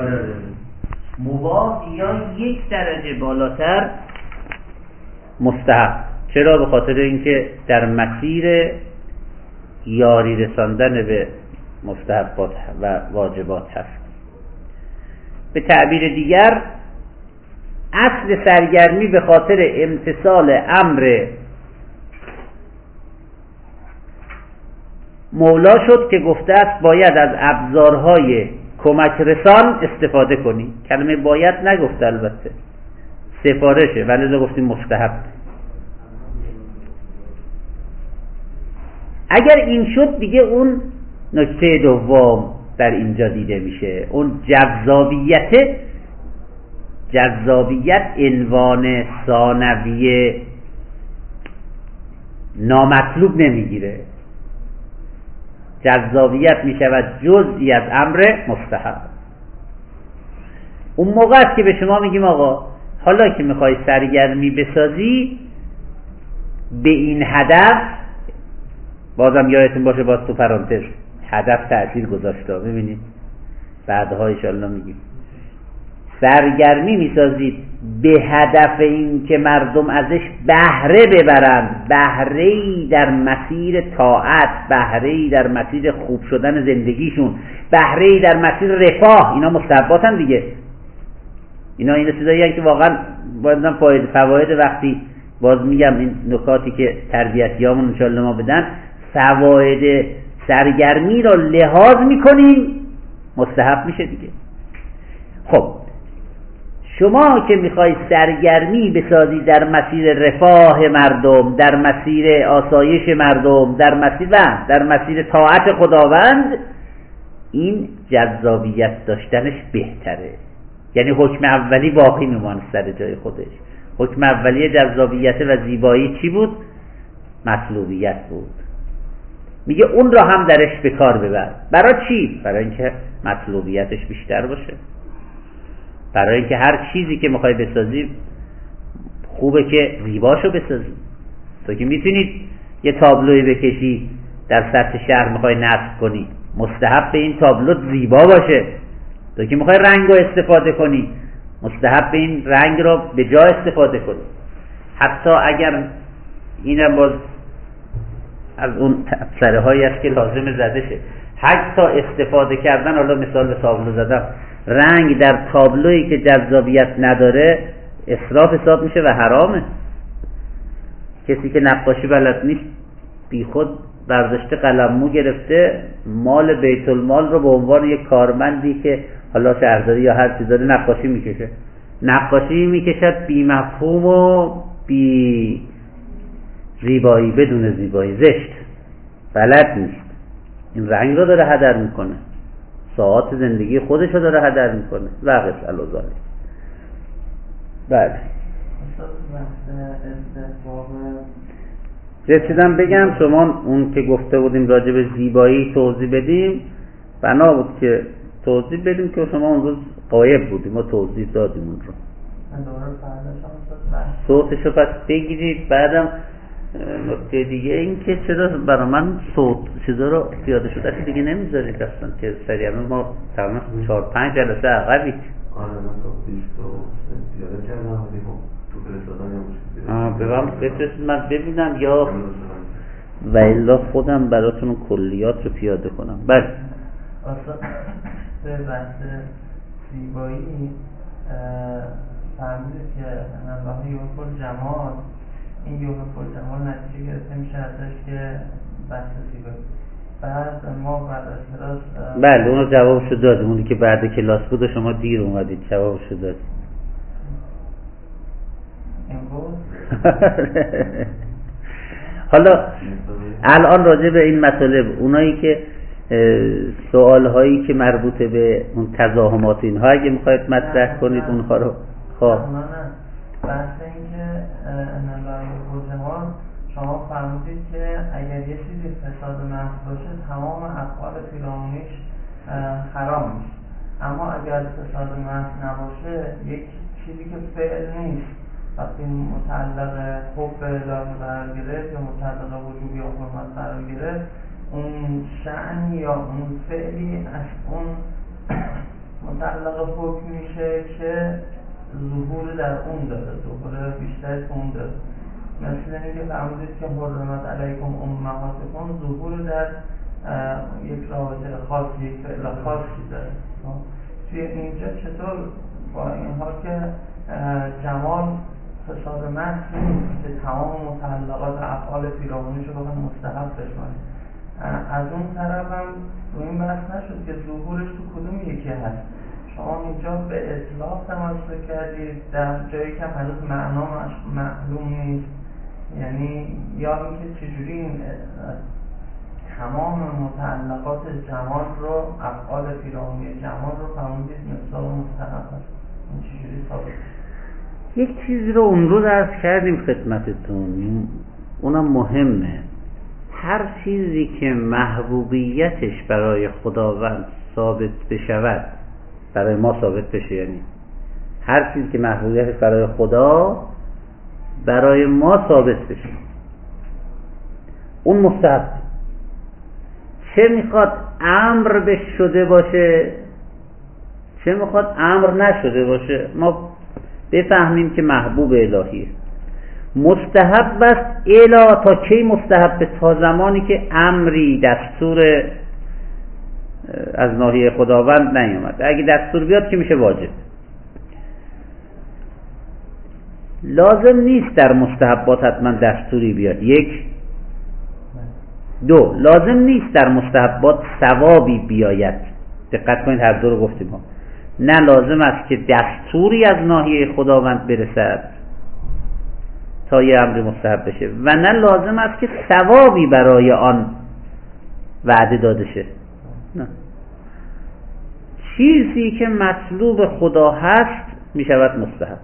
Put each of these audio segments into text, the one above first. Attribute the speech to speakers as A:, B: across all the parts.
A: مباح یا یک درجه بالاتر مستحب. چرا؟ به خاطر اینکه در مسیر یاری رساندن به مستحبات و واجبات هست. به تعبیر دیگر اصل سرگرمی به خاطر امتثال امر مولا شد که گفته است باید از ابزارهای کمک رسان استفاده کنی. کلمه باید نگفته، البته سفارشه، ولی گفتیم مستحب. اگر این شد دیگه اون نکته دوم در اینجا دیده میشه، اون جذابیت عنوان ثانویه نامطلوب نمیگیره. جذابیت میشود جزئی از امر مستحب. اون موقع است که به شما میگیم آقا حالا که میخوای سرگرمی بسازی به این هدف، بازم یادتون باشه باز تو پرانتز هدف تأثیر گذاشته، ببینید بعدها انشاءالله میگیم سرگرمی میسازید به هدف این که مردم ازش بهره ببرند، بهره‌ای در مسیر طاعت، بهره‌ای در مسیر خوب شدن زندگیشون، بهره‌ای در مسیر رفاه. اینا مستحباتن دیگه. اینا چیزایی که واقعا باید فواید وقتی باز میگم این نکاتی که تربیتیامون انشاءالله ما بدن، فواید سرگرمی را لحاظ میکنیم مستحب میشه دیگه. خب شما که میخوای سرگرمی بسازی در مسیر رفاه مردم، در مسیر آسایش مردم، در مسیر طاعت خداوند، این جذابیت داشتنش بهتره. یعنی حکم اولی باقی میمونه سر جای خودش. حکم اولی جذابیت و زیبایی چی بود؟ مطلوبیت بود. میگه اون را هم درش به کار ببر. برای چی؟ برای اینکه مطلوبیتش بیشتر باشه. برای اینکه هر چیزی که میخوای بسازی خوبه که زیباشو بسازی. تو که میتونید یه تابلوی بکشی در سطح شهر میخوای نصب کنی، مستحب به این تابلو زیبا باشه. تو که میخوای رنگ رو استفاده کنی، مستحب به این رنگ رو به جا استفاده کنی. حتی اگر اینم باز از اون تبصره هایی است که لازم زده شه، حتی استفاده کردن، حالا مثال به تابلو زدم، رنگ در تابلویی که جذابیت نداره اسراف حساب میشه و حرامه. کسی که نقاشی بلد نیست بی خود برداشته قلممو گرفته مال بیت المال رو به عنوان یک کارمندی که حالا شهرداری یا هر چیز داره نقاشی میکشه. نقاشی میکشد بی مفهوم و بی زیبایی، بدون زیبایی، زشت، بلد نیست. این رنگ رو داره هدر میکنه، ساعات زندگی خودش رو داره هدر میکنه و غیره الازالی. بله رسیدم بگم شما اون که گفته بودیم راجع به زیبایی توضیح بدیم، بنا بود که توضیح بدیم که شما اون روز غایب بودیم، ما توضیح دادیم اون رو. صوتشو پس بگیرید. بعدم نکته دیگه این که چرا برای من صوت چیزا رو پیاده شده که دیگه نمیذارید اصلا که سریعا ما تقریبا 4-5 جلسه عقبی.
B: آره من تا 20 پیاده کردم تو فرستادن
A: بفرستید من ببینم یا و الا خودم براتون کلیات رو پیاده کنم. بله
C: اصلا به بحث زیبایی فرمودید که نظام یوفر جمال، این یوفر جمال نتیجه گرفته میشه ازش که بحث زیبایی. بعد ما بعد از کلاس
A: بله اونو جوابشو دادیم، اونی که بعد کلاس بود و شما دیر اومدید جوابشو دادیم. حالا الان راجع به این مطالب اونایی که سوال هایی که مربوط به اون تزاحمات اینها اگه میخواید مطرح کنید اونها رو. خب
C: بحث این که انالای بوزمان شما فرمودید که اگر یه چیزی فساد محض باشه تمام افعال پیرامونیش حرام میشه، اما اگر فساد محض نباشه یک چیزی که فعل نیست، وقتی متعلق حب الهی قرار گرفت یا متعلق وجوب یا حرمت قرار گرفت، اون شأن یا اون فعلی از اون متعلق حکم میشه که ظهور در اون داره، ظهور بیشتر اون داره. مثل اینکه فرمودید که حرمت علیکم امهاتکم ظهور در یک رابطه خاص، یک فعل خاصی داره. توی اینجا چطور با این حال که جمال فساد محض نیست که تمام متعلقات افعال پیرامونیش رو بخواهیم مستحب بشماریم، از اون طرف هم رو این بحث نشد که ظهورش تو کدوم یکی هست. شما اینجا به اطلاق تماس کردید در جایی که هنوز معناش معلوم نیست، یعنی یا اینکه چجوری این تمام متعلقات جمال رو، افعال پیرامونی جمال رو فرمودید مثال مستحب هست، این چجوری ثابت؟
A: یک چیزی رو اون رو عرض کردیم خدمتتون، اونم مهمه. هر چیزی که محبوبیتش برای خداوند ثابت بشود، برای ما ثابت بشه، یعنی هر چیزی که محبوبیتش برای خدا برای ما ثابت بشه، اون مستحب. چه میخواد امر به شده باشه، چه میخواد امر نشده باشه، ما بفهمیم که محبوب الهیه. مستحب است الا تا کی مستحب؟ تا زمانی که امری دستور از ناحیه خداوند نیامد. اگه دستور بیاد که میشه واجب. لازم نیست در مستحبات حتما دستوری بیاد. یک. دو، لازم نیست در مستحبات ثوابی بیاید. دقت کنید هر دو رو گفتیم ها. نه لازم است که دستوری از ناحیه خداوند برسد تا یه امر مستحب بشه و نه لازم است که ثوابی برای آن وعده داده شه. نه. چیزی که مطلوب خدا هست می شود مستحب.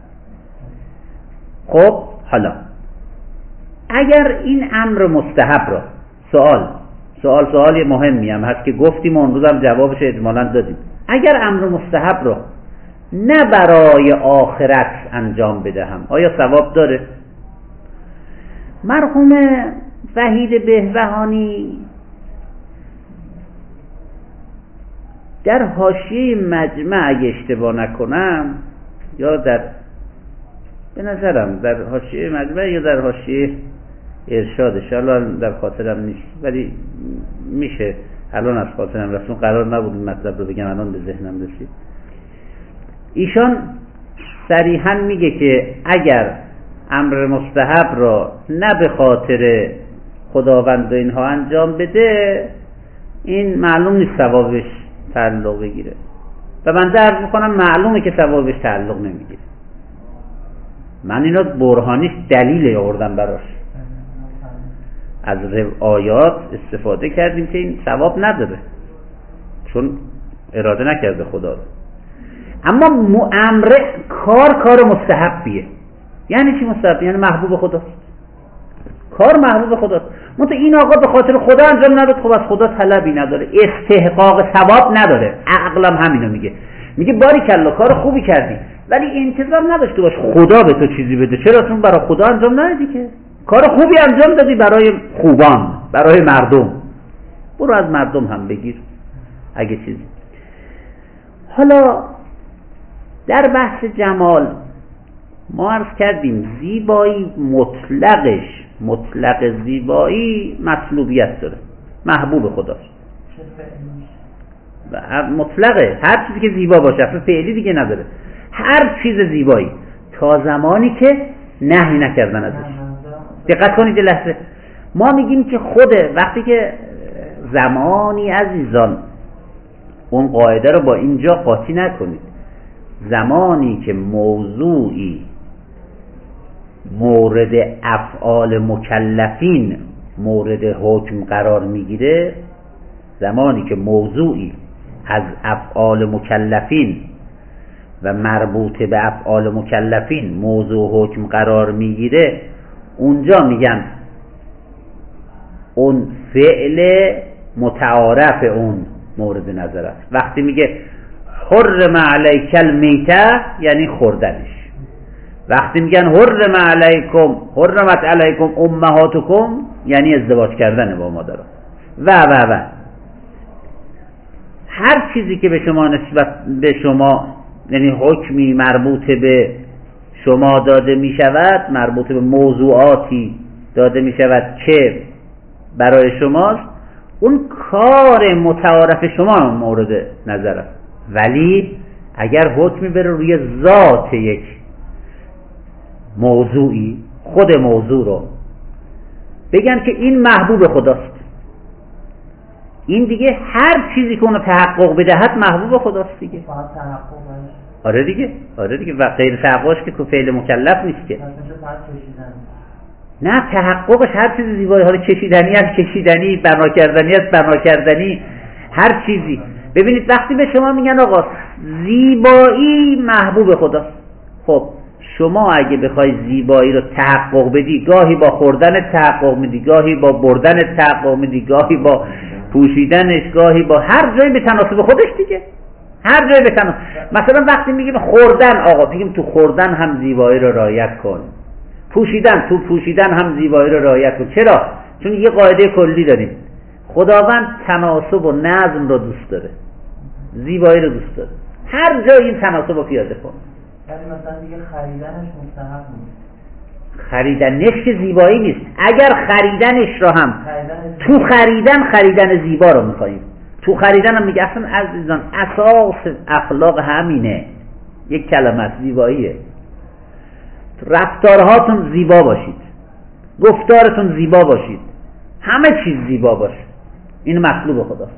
A: خب حالا اگر این امر مستحب را سوال مهمی هم هست که گفتیم اون روز هم جوابش اجمالاً دادیم. اگر امر مستحب را نه برای آخرت انجام بدهم آیا ثواب داره؟ مرحوم وحید بهبهانی در حاشیه مجمع اگه اشتباه نکنم یا به نظرم در حاشیه مجمع یا در حاشیه ارشادش، الان در خاطرم نیست ولی میشه الان از خاطرم رسون، قرار نبود این مطلب رو بگم الان به ذهنم رسید. ایشان صریحا میگه که اگر امر مستحب را نه به خاطر خداوند و اینها انجام بده این معلوم نیست ثوابش تعلق بگیره و من عرض میکنم معلومه که ثوابش تعلق نمیگیره. من اینا برهانیش دلیل آوردم براش، از آیات استفاده کردیم که این ثواب نداره چون اراده نکرده خدا رو. اما امر کار مستحبیه. یعنی چی مستحب؟ یعنی محبوب خداست. کار محبوب خداست. منتها این آقا به خاطر خدا انجام نداد، خب از خدا طلبی نداره، استحقاق ثواب نداره. عقلم همینو میگه باریکلا کار خوبی کردی ولی انتظار نداشته باش خدا به تو چیزی بده. چرا؟ چون برای خدا انجام ندادی که. کار خوبی انجام دادی برای خوبان، برای مردم. برو از مردم هم بگیر اگه چیزی. حالا در بحث جمال ما عرض کردیم زیبایی مطلق زیبایی مطلوبیت داره، محبوب خداست. مطلقه، هر چیزی که زیبا باشه، اصلا فعلی دیگه نداره، هر چیز زیبایی تا زمانی که نهی نکردن ازش. دقت کنید یه لحظه، ما میگیم که وقتی که زمانی عزیزان اون قاعده رو با اینجا قاطی نکنید، زمانی که موضوعی مورد افعال مکلفین مورد حکم قرار میگیره، زمانی که موضوعی از افعال مکلفین و مربوط به افعال مکلفین موضوع حکم قرار میگیره، اونجا میگن اون فعل متعارف اون مورد نظر است. وقتی میگه حرم علیک المیته یعنی خوردنش. وقتی میگن حرمت علیکم امهاتکم یعنی ازدواج کردن با مادرها و هر چیزی که به شما نسبت به شما، یعنی حکمی مربوط به شما داده می شود، مربوط به موضوعاتی داده می شود که برای شماست، اون کار متعارف شما مورد نظر است. ولی اگر حکمی بره روی ذات یک موضوعی، خود موضوع رو بگن که این محبوب خداست، این دیگه هر چیزی که اونو تحقق بدهد محبوب خداست دیگه. آره دیگه و غیر تحققش که فعل مکلف نیست که. نه، تحققش هر چیز زیبایی، حالا کشیدنی از کشیدنی، بنا کردنی از بنا کردنی، هر چیزی. ببینید وقتی به شما میگن آقا زیبایی محبوب خداست، خب شما اگه بخوای زیبایی رو تحقق بدی، گاهی با خوردن تحقق میدی، گاهی با بردن تحقق میدی، گاهی با پوشیدنش، گاهی با هر جایی به تناسب خودش دیگه، هر جایی به تناسب. مثلا وقتی میگیم خوردن، آقا میگیم تو خوردن هم زیبایی رو رعایت کن، تو پوشیدن هم زیبایی رو رعایت کن. چرا؟ چون یه قاعده کلی داریم، خداوند تناسب و نظم رو دوست داره، زیبایی رو دوست داره، هر جایی این تناسب رو پیاده کن.
C: یعنی مثلا دیگه خریدنش مستحب نیست،
A: خریدنش که زیبایی نیست. اگر خریدنش رو هم تو خریدن زیبا رو میخواییم، تو خریدن هم میگه اصلا عزیزان اساس اخلاق همینه، یک کلمه زیباییه. رفتارهاتون زیبا باشید، گفتارتون زیبا باشید، همه چیز زیبا باشه، این مطلوب خداست.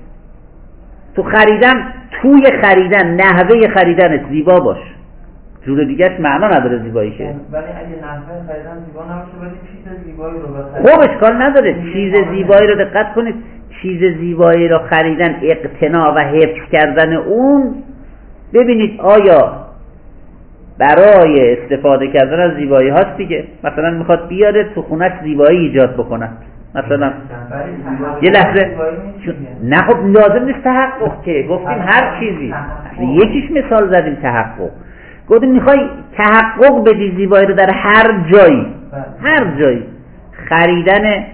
A: توی خریدن نحوه خریدنت زیبا باش، جور دیگهش معنا نداره زیبایی که.
C: ولی اگه نحوه خریدن زیبا نباشه ولی چیز زیبایی رو بخرید،
A: خب اشکال نداره. چیز زیبایی رو دقت کنید، چیز زیبایی رو خریدن، اقتناع و حفظ کردن اون، ببینید آیا برای استفاده کردن از زیبایی هاست دیگه. مثلا میخواد بیاره تو خونش زیبایی ایجاد بکنه، مثلا یه لحظه، نه خب لازم نیست تحقق که، گفتیم هر چیزی، یکیش مثال زدیم تحقق، گفتیم میخوای تحقق بدی زیبایی رو در هر جایی. خریدن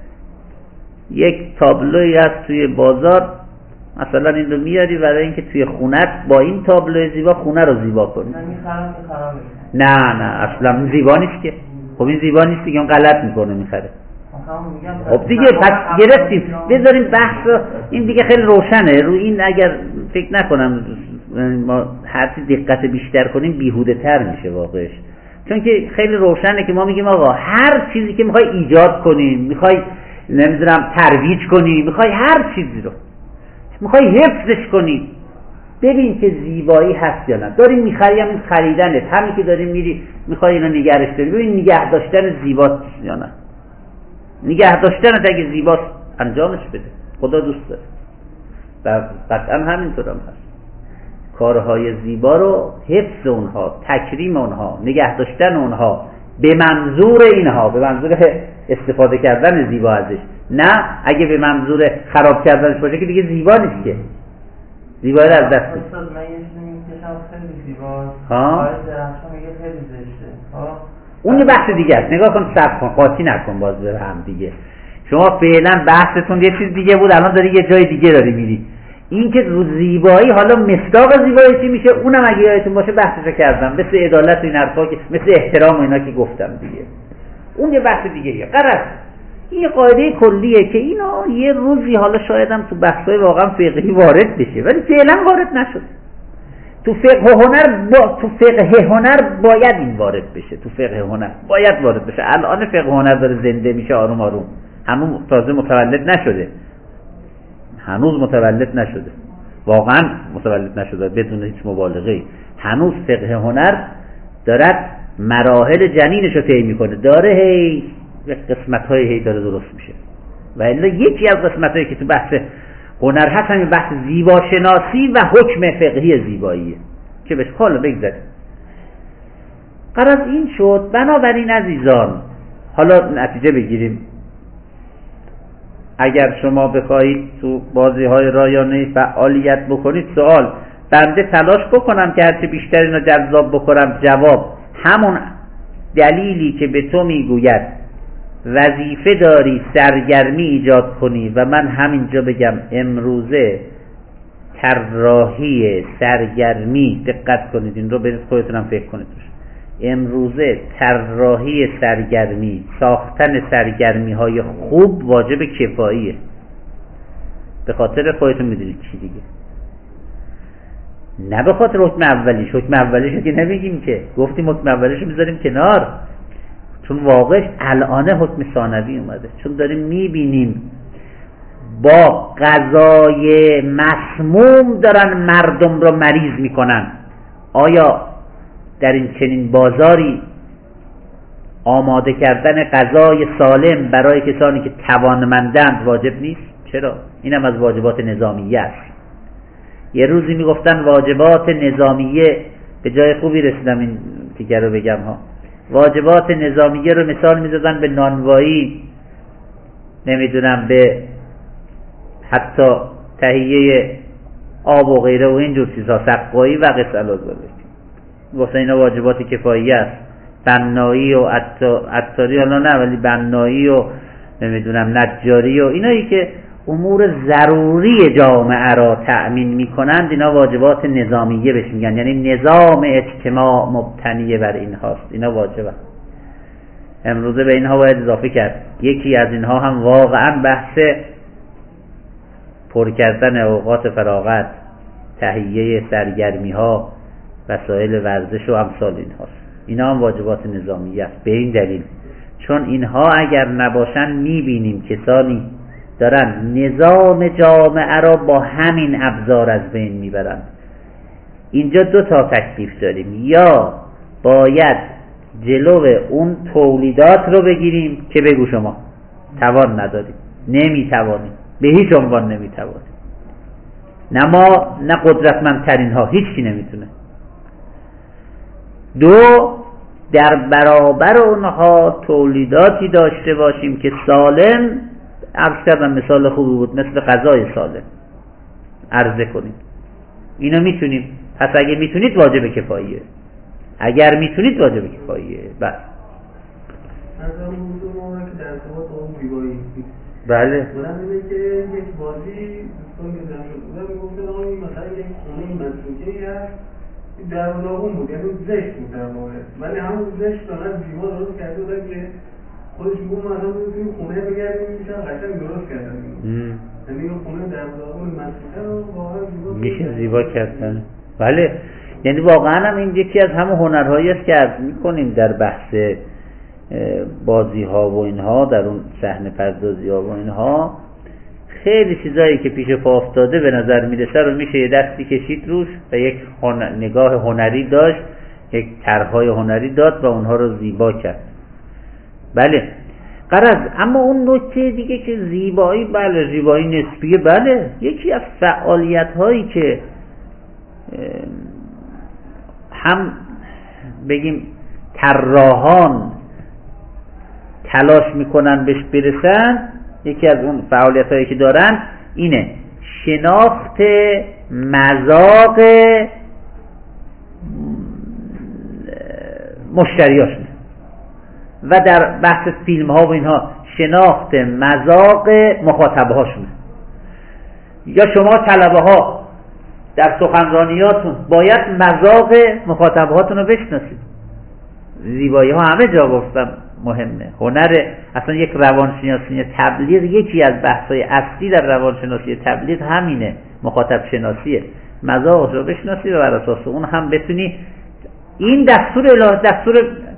A: یک تابلوی هست توی بازار، مثلا این رو میاری برای اینکه توی خونت با این تابلوی زیبا خونه رو زیبا کنی. نه اصلا زیبا نیست که. خب این زیبا نیست دیگه، اون غلط میکنه میخره. خب دیگه پس گرفتیم، بذاریم بحث این دیگه خیلی روشنه. رو این اگر فکر نکنم ما هرچی دقت بیشتر کنیم بیهوده تر میشه واقعش، چون که خیلی روشنه که ما میگیم آقا هر چیزی که میخوای ایجاد کنیم، میخوای نمیدونم ترویج کنی، میخوای هر چیزی رو میخوای حفظش کنی، ببین که زیبایی هست یا نه. داریم میخریم، این خریدنه، همین که داریم میری میخوای اینو نگرش داری، ببین نگه داشتن زیباست یا نه. نگه داشتنت اگه زیباست انجامش بده، خدا دوست داره و قطعا همینطور هم هست. کارهای زیبا رو حفظ اونها، تکریم اونها، نگه داشتن اونها به منظور اینها، به منظور استفاده کردن زیبا ازش، نه اگه به منظور خراب کردنش باشه که دیگه زیبا نیست که، زیبایی از دست میده.
C: استاد من یه چیزی میگم خیلی زیباست، آقای درخشان میگه خیلی زشته.
A: اون یه بحث دیگه است، نگاه کن، صبر کن، قاطی نکن باز به هم دیگه. شما فعلا بحثتون یه چیز دیگه بود، الان داری یه جای دیگه داری میری. این که رو زیبایی، حالا مصداق زیبایی چی میشه اونم اگه یادتون باشه بحثشو کردم، مثل عدالت و این حرفا که مثل احترام و اینا که گفتم دیگه، اون یه بحث دیگه. قرار این قاعده کلیه که اینا یه روزی حالا شاید هم تو بحثای واقعا فقهی وارد بشه، ولی فعلا وارد نشد. تو فقه هنر باید این وارد بشه، تو فقه هنر باید وارد بشه. الان فقه هنر داره زنده میشه آروم آروم، همون تازه متولد نشده، هنوز متولد نشده، واقعا متولد نشده بدون هیچ مبالغه‌ای. هنوز فقه هنر دارد مراحل جنینش رو طی میکنه، داره هی قسمت‌های هی داره درست میشه. و الا یکی از قسمت‌هایی که تو بحث هنر هست همین بحث زیباشناسی و حکم فقهی زیباییه که بهش حالا بگذاریم. قرار این شد. بنابراین عزیزان حالا نتیجه بگیریم. اگر شما بخواهید تو بازی‌های رایانه فعالیت بکنید، سوال بنده تلاش بکنم که هرچه بیشتر اینو جذاب بکنم. جواب همون دلیلی که به تو میگوید وظیفه داری سرگرمی ایجاد کنی و من همینجا بگم امروزه طراحی سرگرمی، دقت کنید این رو برید خودتونم فکر کنید، امروزه طراحی سرگرمی، ساختن سرگرمی های خوب واجب کفاییه. به خاطر خودتون میدونید چی دیگه، نه به خاطر حکم اولیش. حکم اولیش که نمیگیم که، گفتیم حکم اولیش رو میذاریم کنار، چون واقعش الان حکم ثانوی اومده، چون داریم میبینیم با غذای مسموم دارن مردم رو مریض میکنن. آیا در این چنین بازاری آماده کردن غذای سالم برای کسانی که توانمندند واجب نیست؟ چرا؟ اینم از واجبات نظامیه است. یه روزی میگفتن واجبات نظامیه، به جای خوبی رسیدم این دیگر رو بگم ها، واجبات نظامیه رو مثال میزدن به نانوایی، نمیدونم به حتی تهیه آب و غیره و اینجور چیزها، سقایی و قصه الازاله، واسه اینا واجبات کفاییه است. بنایی و عطاری حالا نه، ولی بنایی و نمیدونم نجاری و اینایی که امور ضروری جامعه را تأمین میکنند، اینا واجبات نظامیه بهش میگن، یعنی نظام اجتماع مبتنی بر این هاست، اینا واجبه. امروزه به اینها باید اضافه کرد. یکی از اینها هم واقعا بحث پر کردن اوقات فراغت، تهیه سرگرمی ها، وسایل ورزش و امثال این هاست. اینا هم واجبات نظامیه است. به این دلیل چون اینها اگر نباشن میبینیم کسانی دارن نظام جامعه را با همین ابزار از بین میبرن. اینجا دو تا تکلیف داریم، یا باید جلو اون تولیدات رو بگیریم که بگو شما توان نداریم، نمیتوانیم، به هیچ عنوان نمیتوانیم، نه ما نه قدرتمندترین ها، هیچ کی نمیتونه. دو، در برابر اونها تولیداتی داشته باشیم که سالم، عرض کردم مثال خوبی بود، مثل غذای سالم عرضه کنیم. اینو میتونیم. پس اگه میتونید واجب کفاییه، اگر میتونید واجب کفاییه. بله
B: از اون موضوع که در ارتباط با اون زیبایی،
A: بله
B: بودم اینه که یک بازی دوستان که زن شد بودم میگفتن آقایی مثلا یک خونه مسئولیتی هست در داغون بود، یعنی زشت بود در واقع، ولی همون زشت دارن زیبا درست کرده بودن که خودش میگم ما اصلا بودیم خونه بگردیم میشن قشنگ درست کردن، یعنی این خونه در داغون مسئولیتی رو واقعا زیبا
A: میشه زیبا کردن. بله، یعنی واقعا هم این یکی از همه هنرهایی است که عرض میکنیم در بحث بازی ها و اینها، در اون صحنه پردازی ها و اینها، خیلی چیزایی که پیش پا افتاده به نظر میرسه رو میشه یه دستی کشید روش و یک نگاه هنری داشت، یک طرح‌های هنری داد و اونها رو زیبا کرد. بله غرض، اما اون نکته دیگه که زیبایی، بله زیبایی نسبیه، بله یکی از فعالیت هایی که هم بگیم طراحان تلاش میکنن بهش برسن، یکی از اون فعالیت هایی که دارن اینه شناخت مذاق مشتریاشونه، و در بحث فیلم ها و اینها شناخت مذاق مخاطبه هاشونه. یا شما طلبه ها در سخنرانیاتون باید مذاق مخاطبه هاتون رو بشناسید. زیبایی ها همه جا گفتم مهمه. هنر اصلا یک روانشناسی تبلیغ، یکی از بحث‌های اصلی در روانشناسی تبلیغ همینه، مخاطب شناسیه. مذاق رو بشناسی و بر اساس اون هم بتونی، این دستور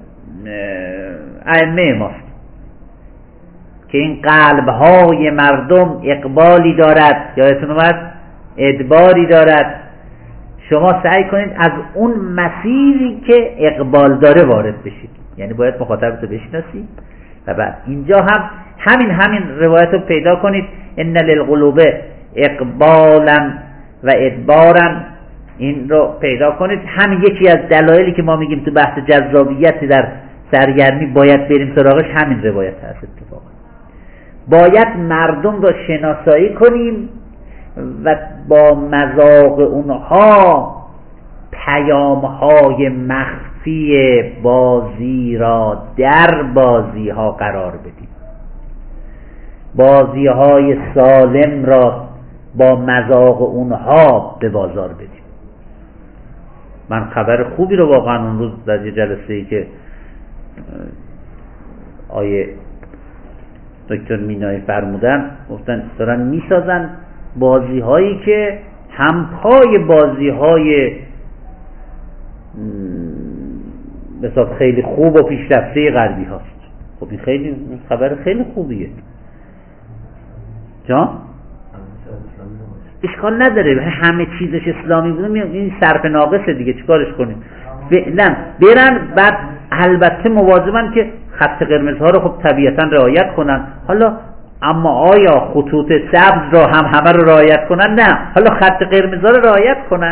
A: ائمه ماست که این قلب‌های مردم اقبالی دارد، یادتون اومد ادباری دارد. شما سعی کنید از اون مسیری که اقبال داره وارد بشید، یعنی باید مخاطبت رو بشناسی. و بعد اینجا هم همین روایت رو پیدا کنید، ان للقلوب اقبالا و ادبارا، این رو پیدا کنید. همین یکی از دلایلی که ما میگیم تو بحث جذابیت در سرگرمی باید بریم سراغش همین روایت هست. اتفاقا باید مردم رو شناسایی کنیم و با مذاق اونها پیام‌های مخفی بازی را در بازی‌ها قرار بدیم، بازی‌های سالم را با مذاق اونها به بازار بدیم. من خبر خوبی رو واقعا اون روز در یه جلسه‌ای که آیه دکتر مینایی فرمودن، گفتن دارن میسازن بازی هایی که همپای بازی های مثلا خیلی خوب و پیشرفته غربی هاست. خب این خیلی خبر خیلی خوبیه. جان؟ اشکال نداره همه چیزش اسلامی بودم، این صرف ناقصه دیگه، چیکارش کنیم؟ فعلا برن، بعد البته مواظبن که خط قرمزها رو خب طبیعتا رعایت کنن. حالا اما آیا خطوط سبز رو هم همه رو رعایت کنن؟ نه. حالا خط قرمزها رو رعایت کنن،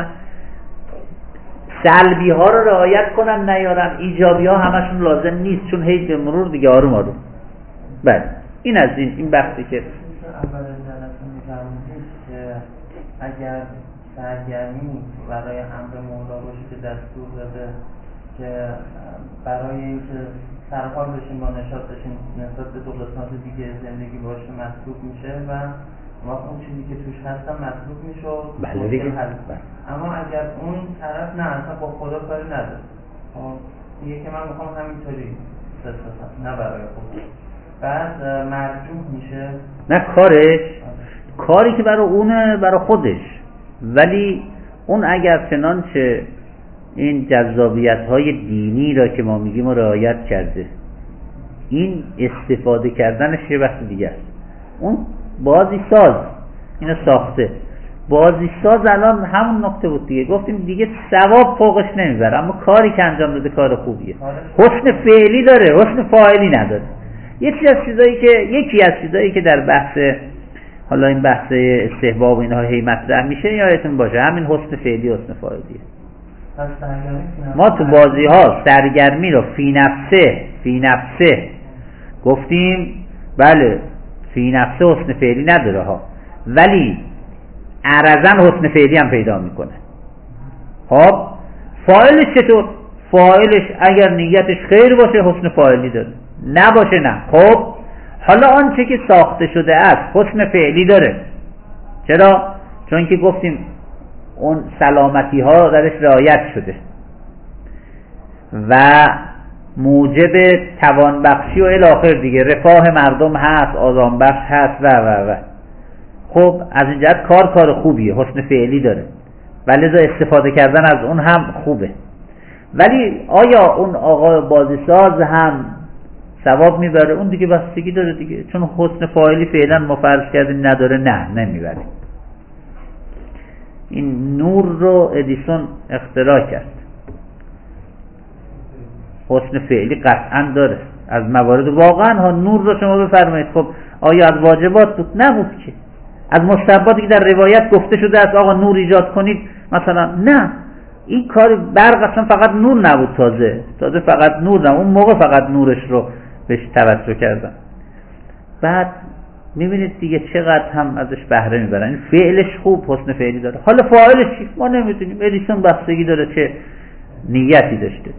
A: سلبی ها رو رعایت کنن نیارن، ایجابی ها همشون لازم نیست، چون هی به مرور دیگه آروم آروم. بله این از این بحثی که
C: اول جلسه می‌فرمودید که اگر سرگرمی برای امر مولا باشه که دستور داده که برای اینکه سرحال بشین با نشاط بشین نسبت به دو قسمت دیگه زندگی باشه مطلوب میشه و اون چیزی که توش هستن مطلوب میشه.
A: بله دیگه.
C: اما اگر اون طرف نه اصلا با خدا کاری نداره، میگه که من میخوام همینطوری نه برای خدا، بعد مرجوح میشه.
A: نه کاری که برای اونه برای خودش، ولی اون اگر چنانچه این جذابیت های دینی را که ما میگیم رعایت کرده، این استفاده کردنش یه بحث دیگه است. اون بازی ساز اینو ساخته، بازی ساز الان همون نقطه بود دیگه، گفتیم دیگه ثواب فوقش نمیبره، اما کاری که انجام داده کار خوبیه، حسن فعلی داره، حسن فاعلی نداره. یکی از چیزایی که در بحث حالا این بحث استحباب اینها هی مطرح میشه یادتون باشه همین حسن فعلی حسن فاعلیه. ما تو بازی ها سرگرمی رو فی نفسه گفتیم، بله فی نفسه حسن فعلی نداره ها، ولی عرضاً حسن فعلی هم پیدا میکنه. خب فاعلش چطور؟ فاعلش اگر نیتش خیر باشه حسن فاعلی داره، نباشه نه. خب حالا آنچه که ساخته شده است حسن فعلی داره. چرا؟ چون که گفتیم اون سلامتی ها درش رعایت شده و موجب توانبخشی و الاخر دیگه، رفاه مردم هست، آرام بخش هست و خب از این جهت کار خوبیه، حسن فعلی داره و لذا استفاده کردن از اون هم خوبه. ولی آیا اون آقا بازیساز هم ثواب میبره؟ اون دیگه بستگی داره دیگه، چون حسن فاعلی فعلا ما فرض کردیم نداره، نه نمیبره. این نور رو ادیسون اختراع کرد، حسن فعلی قطعا داره از موارد. واقعا ها نور رو شما بفرمایید، خب آیا از واجبات بود؟ نبود که. از مستحباتی که در روایت گفته شده است آقا نور ایجاد کنید مثلا، نه، این کار برق اصلا فقط نور نبود، تازه فقط نور نبود، اون موقع فقط نورش رو بهش توجه کردن. بعد میبینید دیگه چقدر هم ازش بهره میبرن. این فعلش خوب، حسن فعلی داره. حالا فاعلش چی؟ ما نمیدونیم. ادیسون بستگی داره چه نیتی داشته.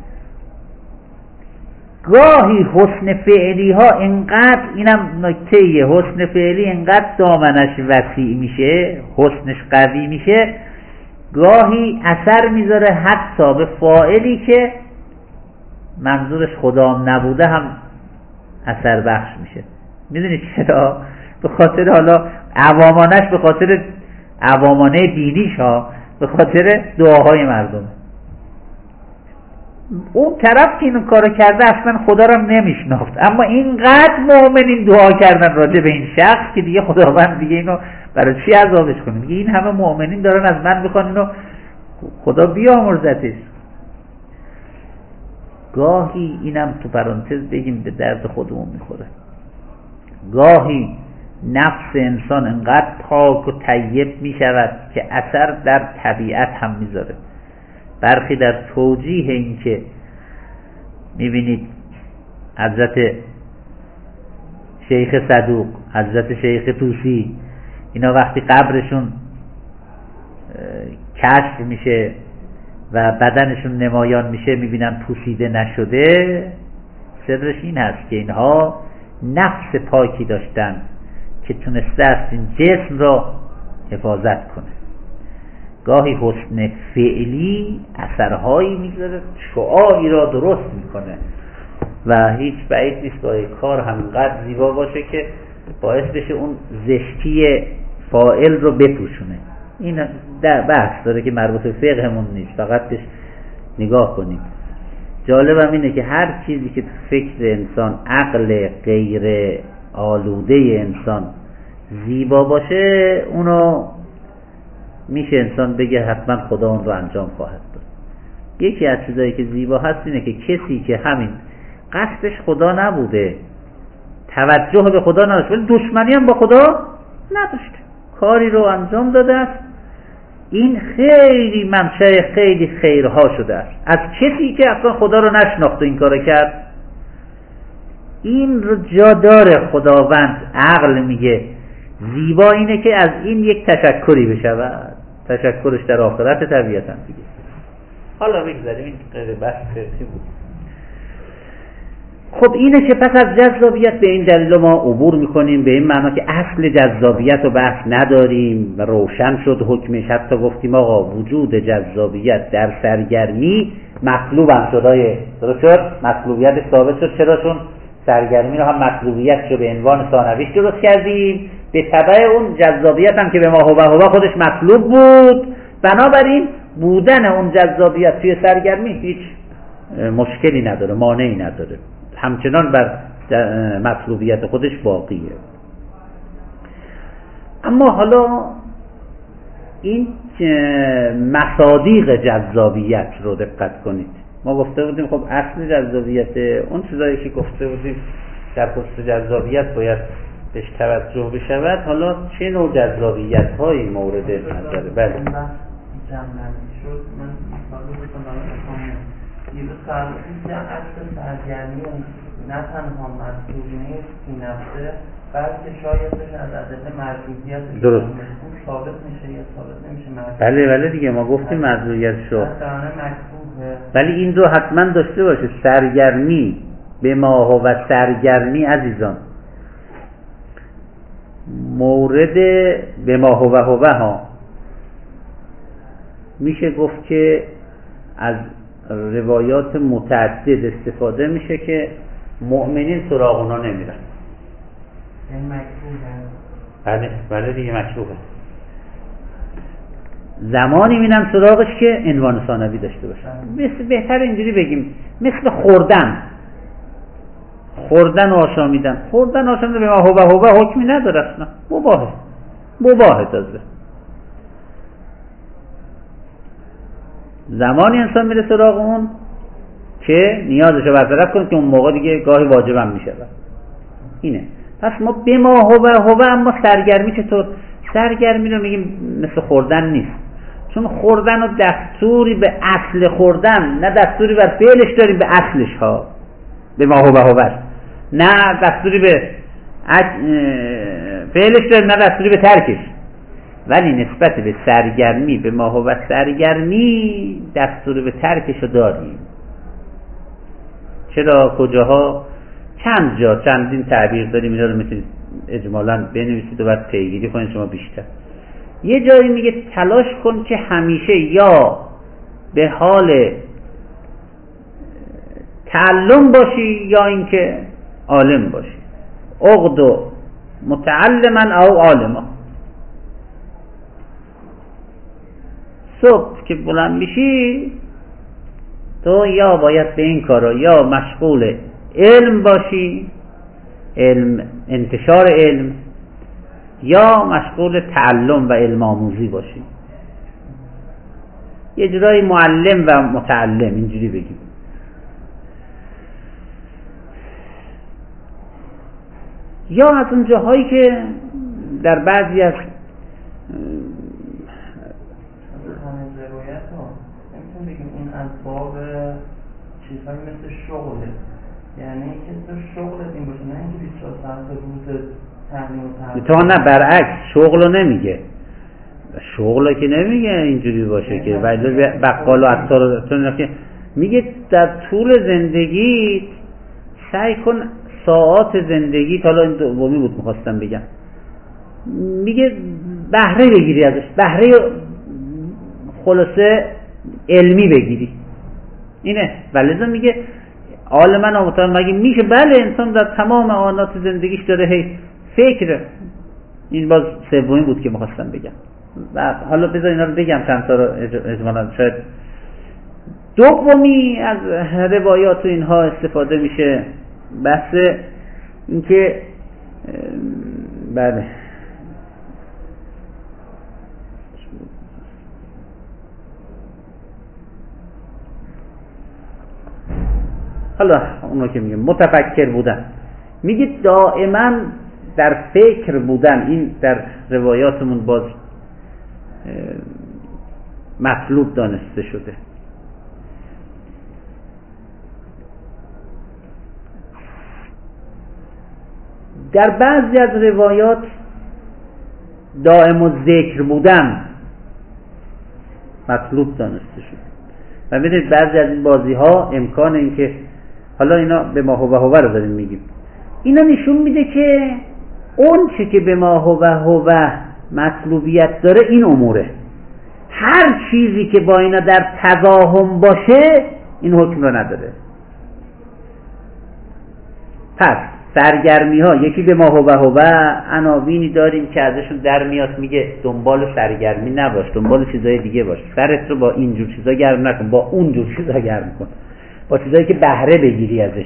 A: گاهی حسن فعلی ها انقدر، اینم نکتهیه، حسن فعلی انقدر دامنش وسیع میشه، حسنش قوی میشه، گاهی اثر میذاره حتی به فاعلی که منظورش خدام نبوده هم اثر بخش میشه. میدونی چرا؟ به خاطر حالا عوامانش، به خاطر عوامانه دینیش ها، به خاطر دعاهای مردم. اون طرف که اینو کارو کرده اصلا خدا رو نمیشناخت، اما اینقدر مؤمنین دعا کردن راجع به این شخص که دیگه خداوند دیگه اینو برای چی عذابش کنه؟ دیگه این همه مؤمنین دارن از من میخوان اینو خدا بیامرزتش. گاهی اینم تو پرانتز بگیم به درد خودمون میخوره، گاهی نفس انسان انقدر پاک و طیب میشود که اثر در طبیعت هم میذاره. برخی در توجیه این که میبینید حضرت شیخ صدوق، حضرت شیخ طوسی، اینا وقتی قبرشون کشف میشه و بدنشون نمایان میشه میبینن پوسیده نشده، سرش این هست که اینها نفس پاکی داشتن که تونسته است این جسم را حفاظت کنه. گاهی حسن فعلی اثرهایی میذاره، شعاعی را درست میکنه و هیچ بعید نیست گاهی کار همینقدر زیبا باشه که باعث بشه اون زشتی فاعل رو بپوشونه. این در بحث داره که مربوط به فقهمون نیست، فقط بهش نگاه کنیم. جالبم اینه که هر چیزی که تو فکر انسان، عقل غیر آلوده انسان زیبا باشه، اونو میشه انسان بگه حتما خدا اون رو انجام خواهد داد. یکی از چیزایی که زیبا هست اینه که کسی که همین قصدش خدا نبوده، توجه به خدا نداشت، ولی دشمنی هم با خدا نداشت، کاری رو انجام داده است، این خیلی منشأ خیلی خیرها شده است. از کسی که اصلا خدا رو نشناخت و این کارو کرد، این رو جا داره خداوند. عقل میگه زیبا اینه که از این یک تشکری بشود، تشکرش در آخرت طبیعتا دیگه. حالا بگذاریم، این غیر بحث چی بود. خب اینه که پس از جذابیت به این دلیل ما عبور میکنیم، به این معنا که اصل جذابیت رو بحث نداریم و روشن شد حکمش. حتی گفتیم آقا وجود جذابیت در سرگرمی مطلوب هم شد، درست شد، مطلوبیتش ثابت شد. چرا؟ چون سرگرمی رو هم مطلوبیت رو به عنوان ثانویش درست کردیم، به تبع اون جذابیت هم که به ما هو خودش مطلوب بود. بنابراین بودن اون جذابیت توی سرگرمی هیچ مشکلی نداره، مانعی نداره، همچنان بر مطلوبیت خودش باقیه. اما حالا این مصادیق جذابیت رو دقت کنید. ما گفته بودیم خب اصل جذابیت، اون چیزایی که گفته بودیم در خصوص جذابیت باید بهش توجه بشود. حالا چه نوع جذابیت هایی مورد نظره؟ بله
C: شد. من مثالی بکنم دیروز فرمودید که اصل سرگرمی نه تنها مطلوب نیست فی نفسه، بلکه شایدش از عدد مرجوعیت
A: درست
C: اون ثابت میشه یا ثابت نمیشه.
A: بله دیگه ما گفتیم مرجوعیت شو،
C: مکتوبه.
A: ولی این دو حتما داشته باشه. سرگرمی به ما و سرگرمی عزیزان مورد به ما هو ها میشه گفت که از روایات متعدد استفاده میشه که مؤمنین سراغ اونا نمیرن.
C: این مکروهه.
A: بله دیگه مکروهه. زمانی میرن سراغش که عنوان ثانوی داشته باشن. بهتر اینجوری بگیم مثل خوردن و آشامیدن. خوردن و آشامیدن به ما هو حکمی نداره، اصلا مباهه. تازه زمانی انسان میره سراغ اون که نیازشو برطرف کنه که اون موقع دیگه گاهی واجبم میشه. اینه. پس ما به ما هو، اما سرگرمی چطور؟ سرگرمی رو میگیم مثل خوردن نیست، چون خوردن رو دستوری به اصل خوردن، نه دستوری بر فعلش داریم به اصلش ها، به ما هو، نه دستوری به فعلش داریم، نه دستوری به ترکش. ولی نسبت به سرگرمی به ما هو سرگرمی دستور به ترکشو داریم. چرا؟ کجاها؟ چندین تعبیر داریم، اینا رو میتونید اجمالاً بنویسید و بعد پیگیری کنید شما بیشتر. یه جایی میگه تلاش کن که همیشه یا به حال تعلم باشی یا اینکه عالم باشی. اغدو متعلما او عالما. صبح که بلند میشی تو یا باید به این کارا یا مشغول علم باشی، انتشار علم، یا مشغول تعلم و علم آموزی باشی. یه جورایی معلم و متعلم اینجوری بگیم. یا از اون جاهایی که در بعضی از
C: این اسباب چیزهایی مثل شغله، یعنی که تو شغلت این باشه، نه اینکه 24 ساعت روز تعلیم و
A: تو نه برعکس شغلو نمیگه، شغلو که نمیگه اینجوری باشه که ولی بقال و عطار که میگه در طول زندگی سعی کن ساعات زندگی، حالا این دومی بود میخواستم بگم، میگه بهره بگیری ازش، بهره خلاصه علمی بگیری. اینه. ولذا میگه عالما آموزان مگه میشه؟ بله، انسان در تمام آنات زندگیش داره هی فکر. این باز سومی بود که میخواستم بگم. و حالا بذار اینا رو بگم چند تا رو اجمالا. شاید دومی از روایات و اینها استفاده میشه بحث اینکه بله حالا اونو که میگه متفکر بودن، میگه دائما در فکر بودن. این در روایاتمون باز مطلوب دانسته شده. در بعضی از روایات دائم الذکر بودن مطلوب دانسته شده. و میدونید بعضی از این بازی ها امکان این که حالا اینا به ما هو رو داریم میگیم، اینا نشون میده که اون چه که به ما هو مطلوبیت داره این اموره. هر چیزی که با اینا در تضاهم باشه این حکم رو نداره. پس سرگرمی ها یکی به ما هو عناوینی داریم که ازشون در میاد، میگه دنبال سرگرمی نباش، دنبال چیزای دیگه باش. سرت رو با اینجور چیزا گرم نکن، با اونجور چیزا گرم کن، با چیزایی که بهره بگیری ازش.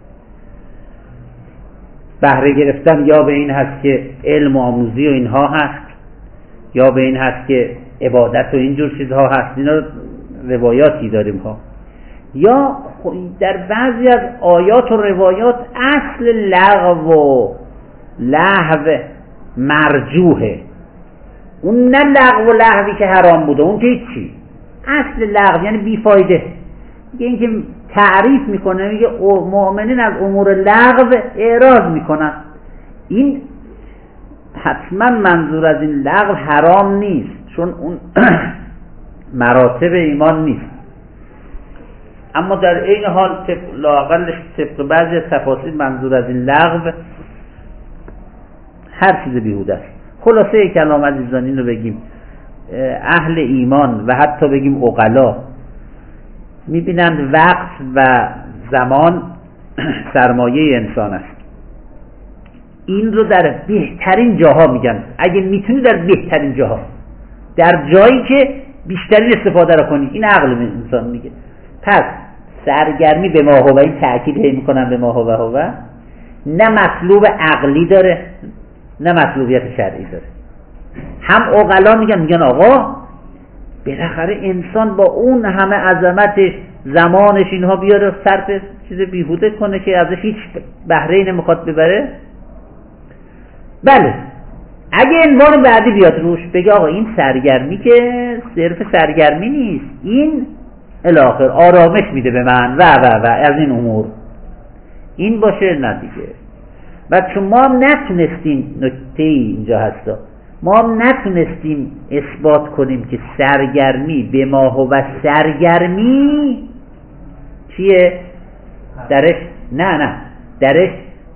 A: بهره گرفتن یا به این هست که علم و آموزی و اینها هست، یا به این هست که عبادت و اینجور چیزها هست. اینا روایاتی داریم ها. یا در بعضی از آیات و روایات اصل لغو و لهو مرجوحه. اون نه لغو و لهوی که حرام بوده، اون که چی؟ اصل لغو یعنی بیفایده. این که تعریف میکنه، میگه مؤمنین از امور لغو اعراض میکنن. این حتما منظور از این لغو حرام نیست، چون اون مراتب ایمان نیست. اما در این حال لااقلش طبق بعضی از تفاسیر منظور از این لغو هر چیز بیهوده است. خلاصه کلام عزیزان این رو بگیم، اهل ایمان و حتی بگیم عقلا میبینند وقت و زمان سرمایه انسان است. این رو در بهترین جاها میگن، اگه میتونی در بهترین جاها، در جایی که بیشترین استفاده رو کنی. این عقل انسان میگه. پس سرگرمی به ما هو، این تأکید میکنن به ما هو، نه مطلوب عقلی داره نه مطلوبیت شرعی داره. هم عقلا میگن آقا بالاخره انسان با اون همه عظمتش زمانش اینها بیاره صرف چیز بیهوده کنه که ازش هیچ بهره‌ای نمیخواد ببره. بله، اگه عنوان بعدی بیاد روش بگه آقا این سرگرمی که صرف سرگرمی نیست، این الاخر آرامش میده به من و از این امور، این باشه نه دیگه. و چون ما هم نتونستیم، نکته اینجا هستا، ما هم نتونستیم اثبات کنیم که سرگرمی به ما هو سرگرمی چیه درش، نه درش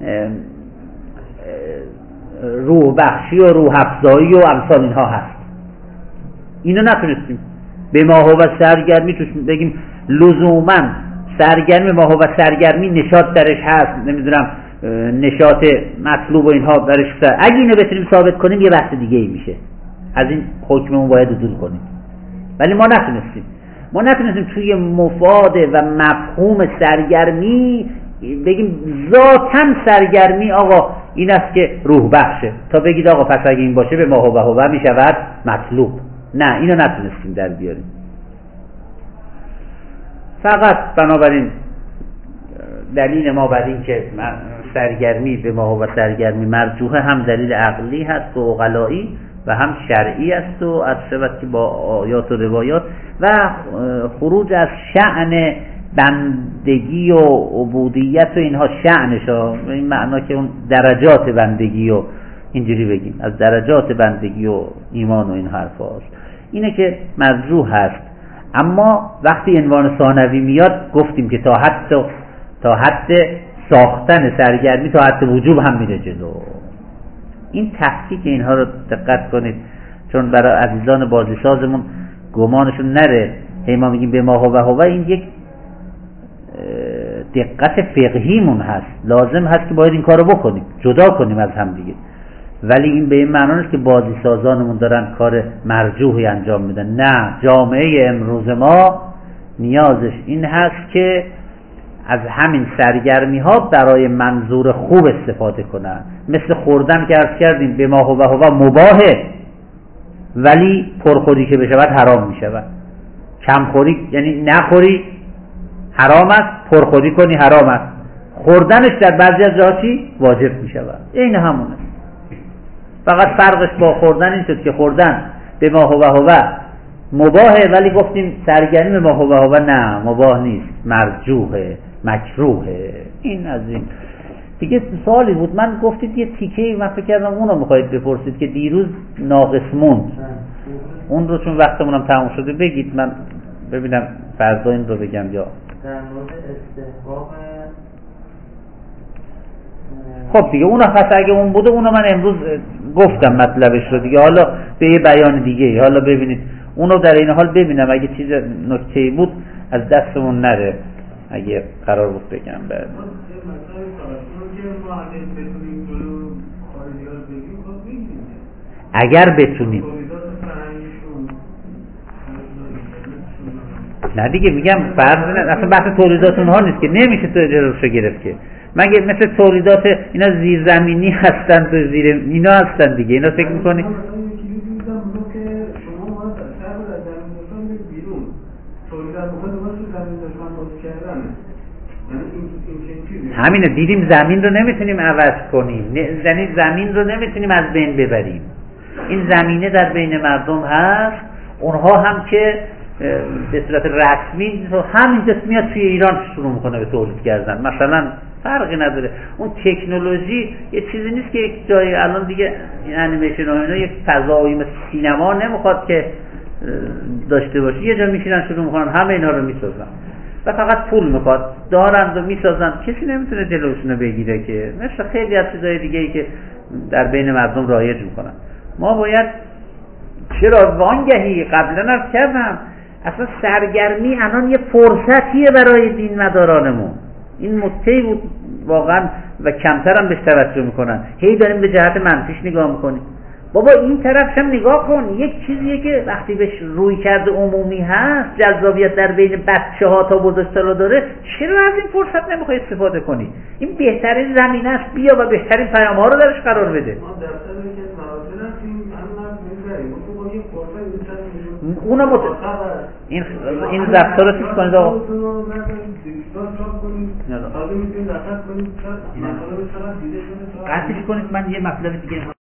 A: روح بخشی و روح افزایی و امثال اینها هست. اینو نتونستیم به ما هو سرگرمی توش بگیم لزوما سرگرمی ما هو سرگرمی نشاط درش هست، نمیدونم نشاط مطلوب و اینها درش هست. اگه اینو بتونیم ثابت کنیم یه بحث دیگه ای میشه، از این حکممون باید عدول کنیم. ولی ما نتونستیم توی مفاد و مفهوم سرگرمی بگیم ذاتاً سرگرمی آقا این است که روح بخشه، تا بگید آقا پس اگه این باشه به ما هو میشود مطلوب. نه، اینو نتونستیم در بیاریم. فقط بنابراین دلیل ما بر این که سرگرمی به ما هو سرگرمی مرجوحه هم دلیل عقلی هست و عقلایی و هم شرعی است و از شبت که با آیات و روایات و خروج از شأن بندگی و عبودیت و اینها شأنش ها، این معنا که اون درجات بندگی و اینجوری بگیم از درجات بندگی و ایمان و این حرف هاست، اینه که مرجوح هست. اما وقتی عنوان ثانوی میاد گفتیم که تا حد ساختن سرگرمی تا حد وجوب هم میره جلو. این تفکیک اینها رو دقت کنید چون برای عزیزان بازیسازمون گمانشون نره هی ما میگیم به ما هو این یک دقت فقهیمون هست، لازم هست که باید این کارو بکنیم، جدا کنیم از هم دیگه. ولی این به این معنی نیست که بازیسازانمون دارن کار مرجوحی انجام میدن. نه، جامعه امروز ما نیازش این هست که از همین سرگرمی ها برای منظور خوب استفاده کنن. مثل خوردن که عرض کردیم به ما هو مباهه، ولی پرخوری که بشود حرام میشود. کمخوری یعنی نخوری حرام است، پرخوری کنی حرام است. خوردنش در بعضی از جاها چی؟ واجب میشود. این همونه. فقط فرقش با خوردن این شد که خوردن به ما هو مباهه، ولی گفتیم سرگرمی به ما هو نه، مباه نیست، مرجوحه، مکروهه. این از این دیگه. سوالی بود من گفتید یه تیکه، من فکر کردم اونو میخواید بپرسید که دیروز ناقص موند. اون رو چون وقتمونم تموم شده بگید، من ببینم فردا این رو بگم یا
C: در مورد استحباب.
A: خب دیگه اون خاص اگه اون بوده اونو من امروز گفتم مطلبش رو دیگه، حالا به یه بیان دیگه. حالا ببینید اونو در این حال ببینم اگه چیز نکته‌ای بود از دستمون نره، اگه قرار بود بگم بعد. اگر بتونیم. نه دیگه میگم فرض اصلا بحث تولیدات اونها نیست که نمیشه تو اجراشو گرفت که. مگه مثل تولیدات اینا زیرزمینی هستن، تو زیر اینا هستن دیگه. اینا فکر میکنی همینه، دیدیم زمین رو نمیتونیم عوض کنیم، یعنی زمین رو نمیتونیم از بین ببریم. این زمینه در بین مردم هست، اونها هم که به صورت رسمی همین میاد توی ایران شروع میکنه به تولید کردن. مثلا فرقی نداره، اون تکنولوژی یه چیزی نیست که یک جایی الان دیگه این انیمیشن و اینا یک فضایی مثل سینما نمیخواد که داشته باشه. یه جا میشینن شروع میکنن همه اینا رو میسازن و فقط پول میخواد، دارند و میسازن، کسی نمیتونه جلوشونو بگیره که مثل خیلی از چیزای دیگه ای که در بین مردم رایج میکنن. ما باید چرا وانگهی قبلا عرض کردم اصلا سرگرمی الان یه فرصتیه برای دین مدارانمون. این متعی بود واقعا و کمتر هم بهش توجه میکنن. هی داریم به جهت منفیش نگاه میکنیم. بابا این طرفش هم نگاه کن، یک چیزیه که وقتی بهش روی کرده عمومی هست، جذابیت در بین بچه ها تا بزرگسالا داره، چرا از این فرصت نمیخوای استفاده کنی؟ این بهترین زمینه است، بیا و بهترین پیام ها رو درش قرار بده. اونم این ضبط رو چیز کنید آقا، قطعش کنید. من یه مطلب دیگه